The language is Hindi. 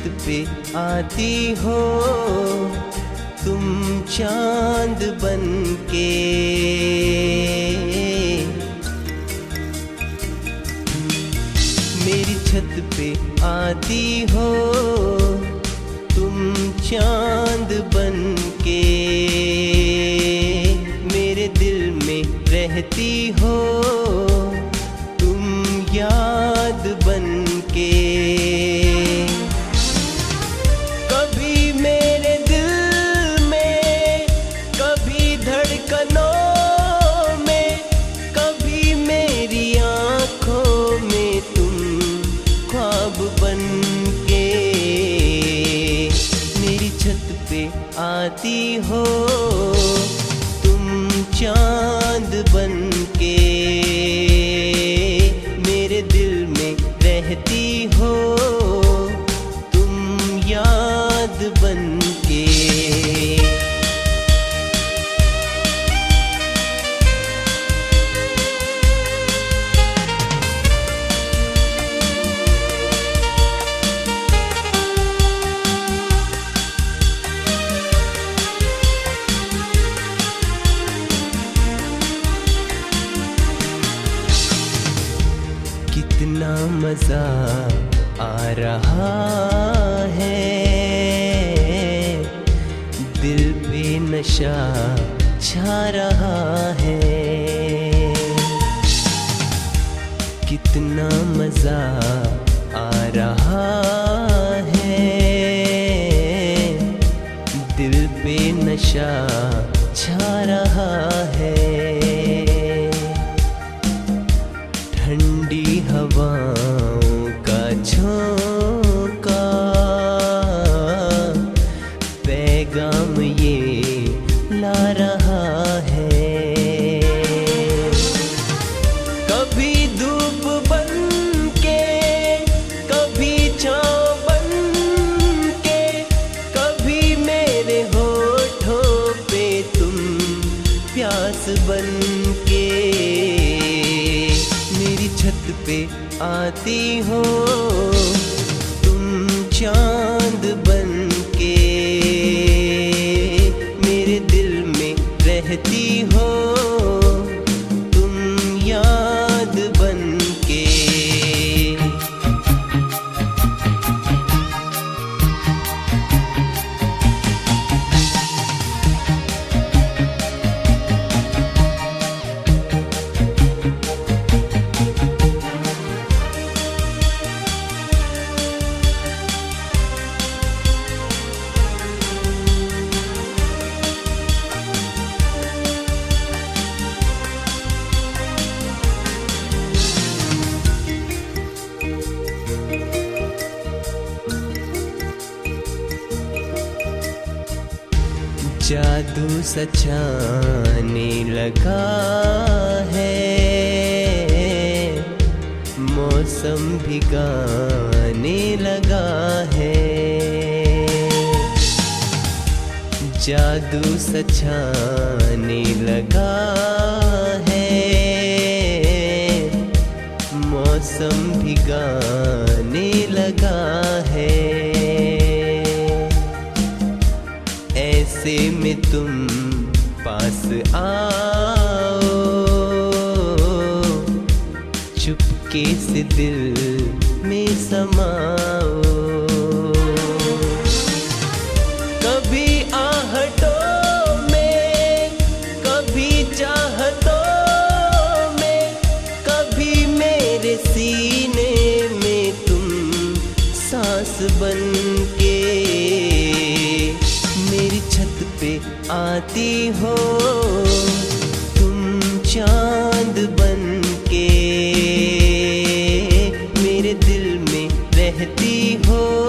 पे आती हो तुम चांद बनके, मेरी छत पे आती हो तुम चांद बनके, मेरे दिल में रहती हो तुम याद बनके। कभी मेरे दिल में, कभी धड़कनों में, कभी मेरी आँखों में तुम ख्वाब बनके, मेरी छत पे आती हो तुम चांद बनके, मेरे दिल में रहती हो तुम याद बनके। कितना मजा आ रहा है, दिल पे नशा छा रहा है, कितना मजा आ रहा है, दिल पे नशा छा रहा है। ठंडी हवाओं का झोंका पैगाम ये ला रहा है, कभी धूप बनके, कभी छाँव बनके, कभी मेरे होठों पे तुम प्यास बनके, मेरी छत पे आती हो तुम चांद बनके, मेरे दिल में रहती हो तुम याद बनके। जादू सचाने लगा है, मौसम भी गाने लगा है, जादू सचाने लगा है, मौसम भी गाने लगा है। ऐसे में तुम पास आओ, चुपके से दिल में समाओ, कभी आहटों में, कभी चाहतों में, कभी मेरे सीने में तुम सांस बनके, मेरी छत पे आती हो तुम चांद बनके, मेरे दिल में रहती हो